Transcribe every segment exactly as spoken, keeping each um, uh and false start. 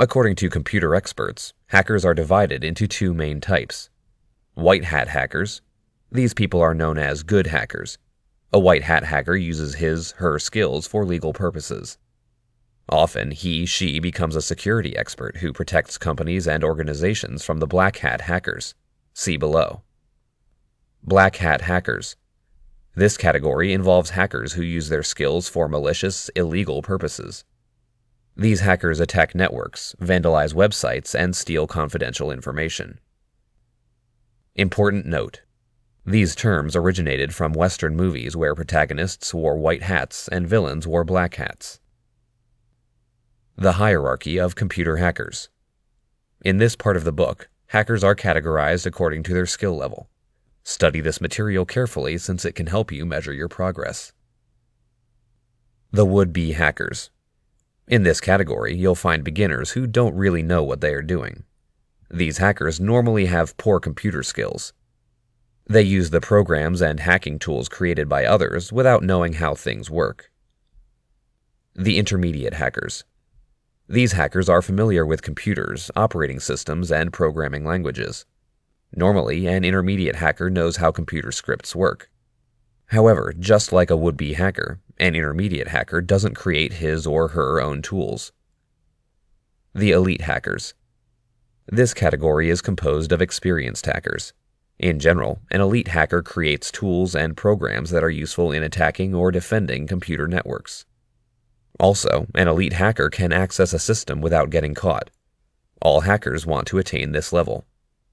According to computer experts, hackers are divided into two main types. White hat hackers. These people are known as good hackers. A white hat hacker uses his, her skills for legal purposes. Often, he, she becomes a security expert who protects companies and organizations from the black hat hackers. See below. Black hat hackers. This category involves hackers who use their skills for malicious, illegal purposes. These hackers attack networks, vandalize websites, and steal confidential information. Important note: these terms originated from Western movies where protagonists wore white hats and villains wore black hats. The hierarchy of computer hackers. In this part of the book, hackers are categorized according to their skill level. Study this material carefully since it can help you measure your progress. The would-be hackers. In this category, you'll find beginners who don't really know what they are doing. These hackers normally have poor computer skills. They use the programs and hacking tools created by others without knowing how things work. The intermediate hackers. These hackers are familiar with computers, operating systems, and programming languages. Normally, an intermediate hacker knows how computer scripts work. However, just like a would-be hacker, an intermediate hacker doesn't create his or her own tools. The elite hackers. This category is composed of experienced hackers. In general, an elite hacker creates tools and programs that are useful in attacking or defending computer networks. Also, an elite hacker can access a system without getting caught. All hackers want to attain this level.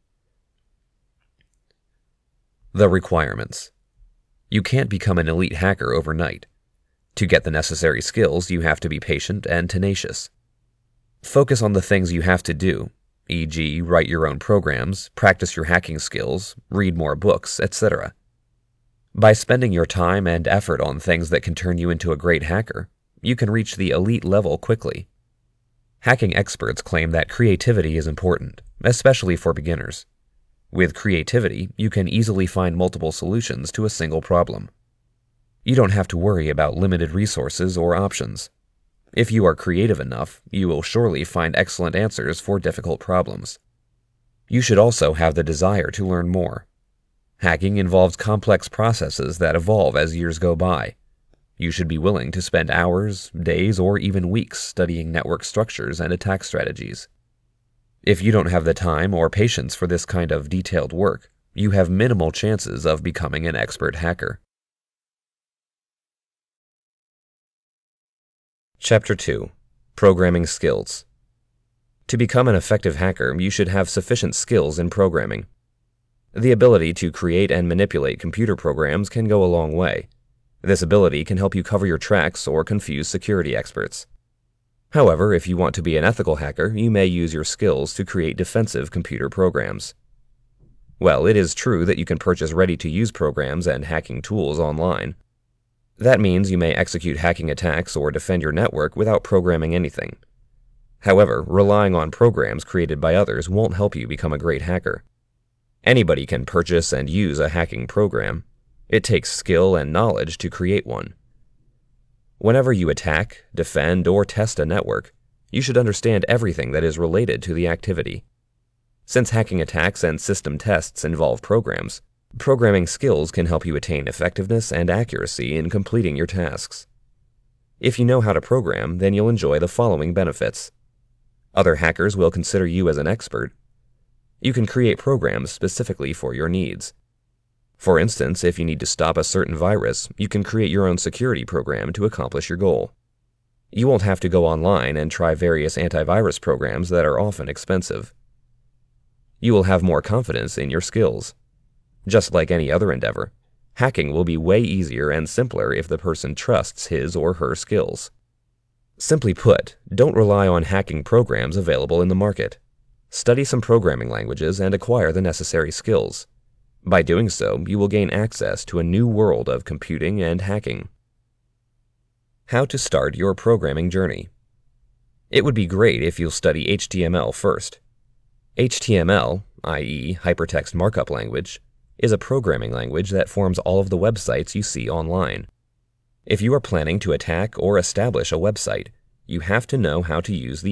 The requirements. You can't become an elite hacker overnight. To get the necessary skills, you have to be patient and tenacious. Focus on the things you have to do, for example, write your own programs, practice your hacking skills, read more books, et cetera. By spending your time and effort on things that can turn you into a great hacker, you can reach the elite level quickly. Hacking experts claim that creativity is important, especially for beginners. With creativity, you can easily find multiple solutions to a single problem. You don't have to worry about limited resources or options. If you are creative enough, you will surely find excellent answers for difficult problems. You should also have the desire to learn more. Hacking involves complex processes that evolve as years go by. You should be willing to spend hours, days, or even weeks studying network structures and attack strategies. If you don't have the time or patience for this kind of detailed work, you have minimal chances of becoming an expert hacker. Chapter two. Programming Skills. To become an effective hacker, you should have sufficient skills in programming. The ability to create and manipulate computer programs can go a long way. This ability can help you cover your tracks or confuse security experts. However, if you want to be an ethical hacker, you may use your skills to create defensive computer programs. Well, it is true that you can purchase ready-to-use programs and hacking tools online. That means you may execute hacking attacks or defend your network without programming anything. However, relying on programs created by others won't help you become a great hacker. Anybody can purchase and use a hacking program. It takes skill and knowledge to create one. Whenever you attack, defend, or test a network, you should understand everything that is related to the activity. Since hacking attacks and system tests involve programs, programming skills can help you attain effectiveness and accuracy in completing your tasks. If you know how to program, then you'll enjoy the following benefits. Other hackers will consider you as an expert. You can create programs specifically for your needs. For instance, if you need to stop a certain virus, you can create your own security program to accomplish your goal. You won't have to go online and try various antivirus programs that are often expensive. You will have more confidence in your skills. Just like any other endeavor, hacking will be way easier and simpler if the person trusts his or her skills. Simply put, don't rely on hacking programs available in the market. Study some programming languages and acquire the necessary skills. By doing so, you will gain access to a new world of computing and hacking. How to start your programming journey. It would be great if you'll study H T M L first. H T M L, that is, Hypertext Markup Language, is a programming language that forms all of the websites you see online. If you are planning to attack or establish a website, you have to know how to use the